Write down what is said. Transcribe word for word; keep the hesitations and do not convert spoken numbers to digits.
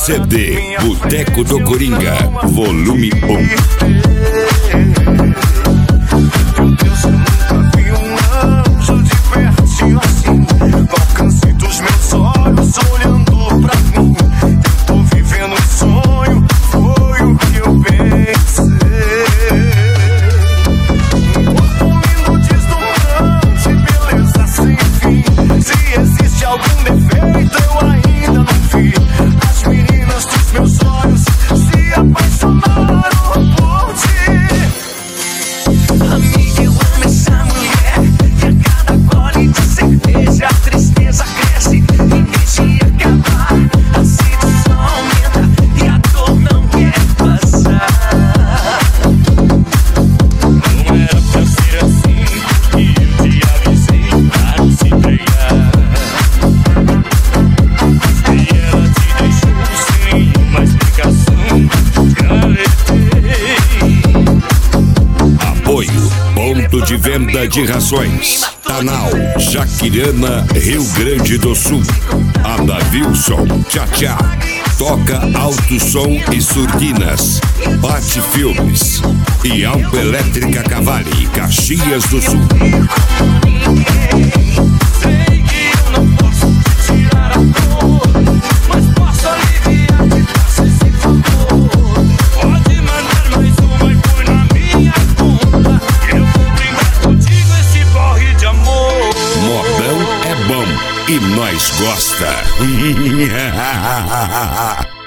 C D Boteco do Coringa, volume um. Ponto de venda de rações Tanal, Jaquirana, Rio Grande do Sul. Adavilson, Tchá-Tchá, Toca Alto Som e Surdinas, Bate Filmes e Autoelétrica Cavalli, Caxias do Sul. E nós gosta.